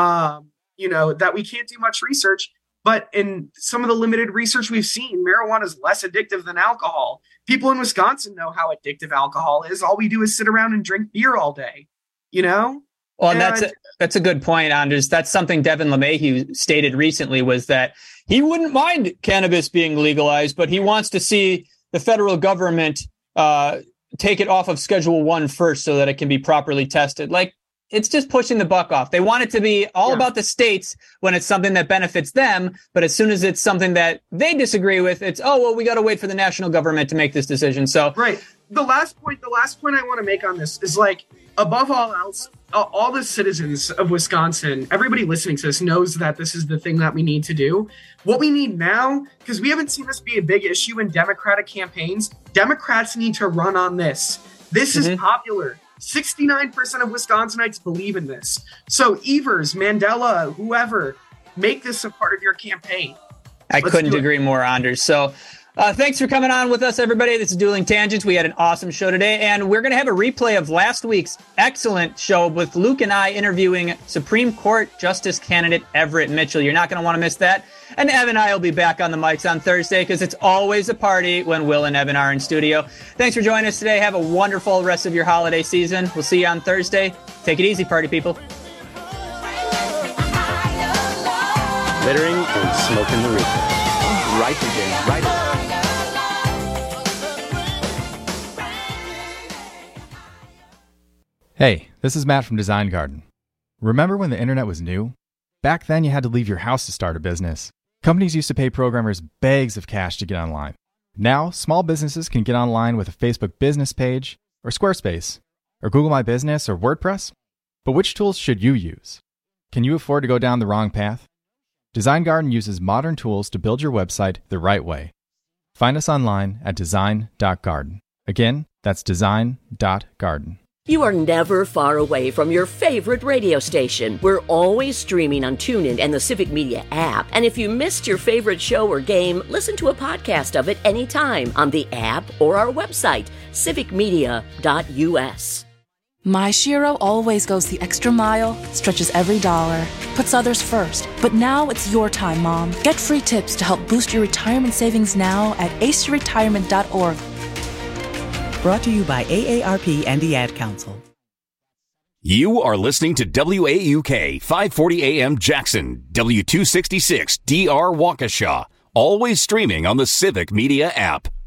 that we can't do much research. But in some of the limited research we've seen, marijuana is less addictive than alcohol. People in Wisconsin know how addictive alcohol is. All we do is sit around and drink beer all day, Well, and that's a good point, Anders. That's something Devin LeMahieu stated recently, was that he wouldn't mind cannabis being legalized, but he wants to see the federal government take it off of Schedule I first so that it can be properly tested. It's just pushing the buck off. They want it to be all about the states when it's something that benefits them. But as soon as it's something that they disagree with, it's, we got to wait for the national government to make this decision. So, right. The last point I want to make on this is, above all else, all the citizens of Wisconsin, everybody listening to this knows that this is the thing that we need to do. What we need now, because we haven't seen this be a big issue in Democratic campaigns, Democrats need to run on this. This is popular. 69% of Wisconsinites believe in this. So Evers, Mandela, whoever, make this a part of your campaign. I couldn't agree more, Anders. So thanks for coming on with us, everybody. This is Dueling Tangents. We had an awesome show today, and we're going to have a replay of last week's excellent show with Luke and I interviewing Supreme Court Justice candidate Everett Mitchell. You're not going to want to miss that. And Evan and I will be back on the mics on Thursday, because it's always a party when Will and Evan are in studio. Thanks for joining us today. Have a wonderful rest of your holiday season. We'll see you on Thursday. Take it easy, party people. Littering and smoking the roof. Right again. Right again. Hey, this is Matt from Design Garden. Remember when the internet was new? Back then, you had to leave your house to start a business. Companies used to pay programmers bags of cash to get online. Now, small businesses can get online with a Facebook business page, or Squarespace, or Google My Business, or WordPress. But which tools should you use? Can you afford to go down the wrong path? Design Garden uses modern tools to build your website the right way. Find us online at design.garden. Again, that's design.garden. You are never far away from your favorite radio station. We're always streaming on TuneIn and the Civic Media app. And if you missed your favorite show or game, listen to a podcast of it anytime on the app or our website, civicmedia.us. My Shiro always goes the extra mile, stretches every dollar, puts others first. But now it's your time, Mom. Get free tips to help boost your retirement savings now at aceyourretirement.org. Brought to you by AARP and the Ad Council. You are listening to WAUK 540 AM Jackson, W266 DR Waukesha, always streaming on the Civic Media app.